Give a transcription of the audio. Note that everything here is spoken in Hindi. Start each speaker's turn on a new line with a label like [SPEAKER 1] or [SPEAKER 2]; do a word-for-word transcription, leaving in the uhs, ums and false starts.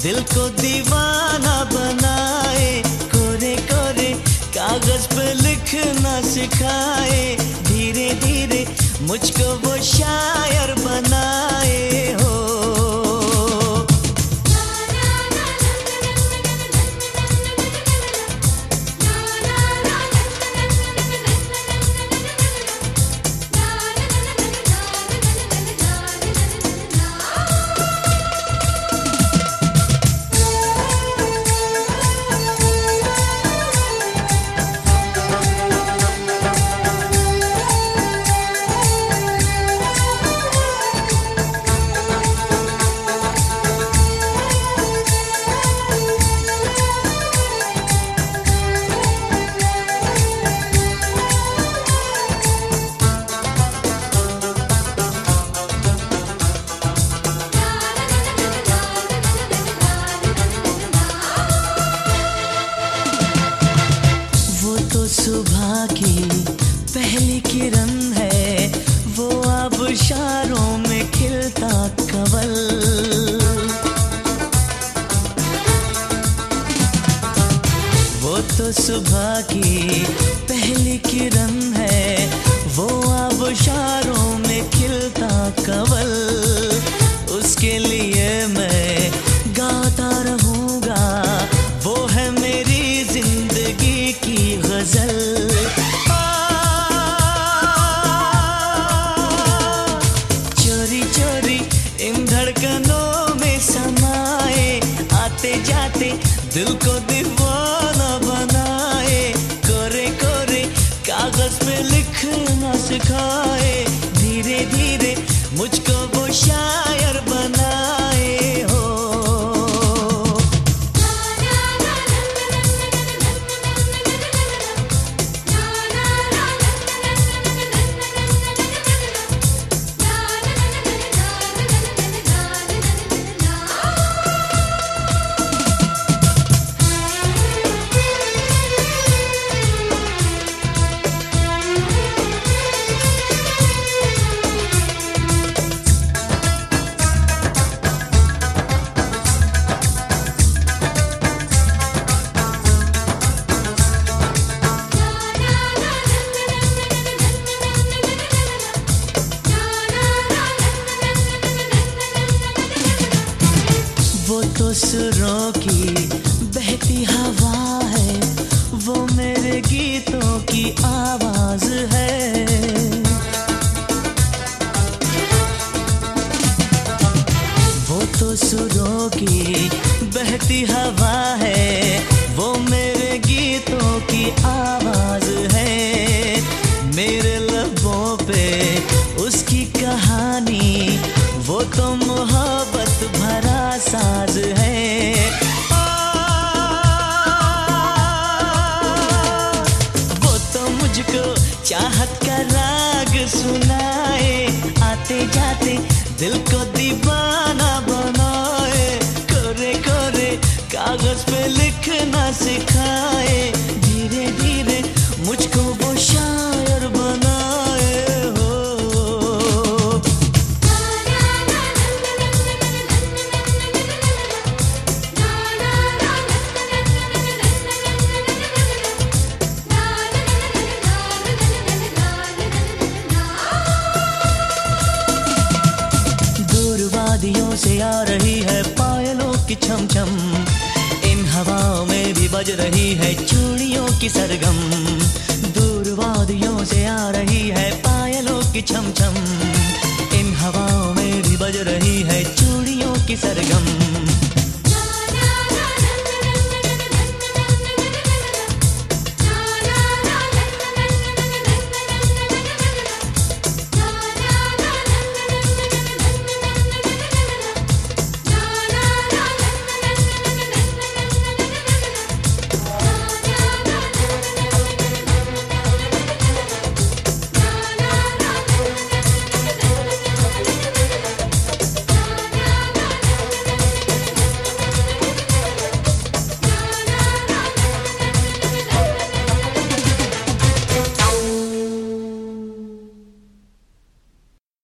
[SPEAKER 1] दिल को दीवाना बनाए, कोरे कोरे कागज पे लिखना सिखाए, धीरे धीरे मुझको वो शायर बनाए हो। सुबह की पहली किरण है, वो आबशारों में खिलता कवल। वो तो सुबह की पहली किरण है, वो आबशारों में खिलता कवल। उसके लिए मैं गाता रहूँगा, वो है मेरी जिंदगी की गजल। चोरी चोरी इन धड़कनों में समाए, आते जाते दिल को दीवाना बनाए, कोरे कोरे कागज पे लिखना सिखाए, धीरे धीरे मुझको वो शायर बनाए हो। वो तो सुरों की बहती हवा है, वो मेरे गीतों की आवाज है। वो तो सुरों की बहती हवा है, वो मेरे गीतों की आवाज है। मेरे लबों पे उसकी कहानी, वो तो मोहब्बत भरा साज है। वो तो मुझको चाहत का राग सुनाए, आते जाते दिल को दीवाना बनाए, कोरे कोरे कागज पे लिखना सिखाए, धीरे धीरे मुझको वो शायर बनाए हो। वादियों से आ रही है पायलों की छम छम, इन हवाओं में भी बज रही है चूड़ियों की सरगम। दूर वादियों से आ रही है पायलों की छम छम, इन हवाओं में भी बज रही है चूड़ियों की सरगम।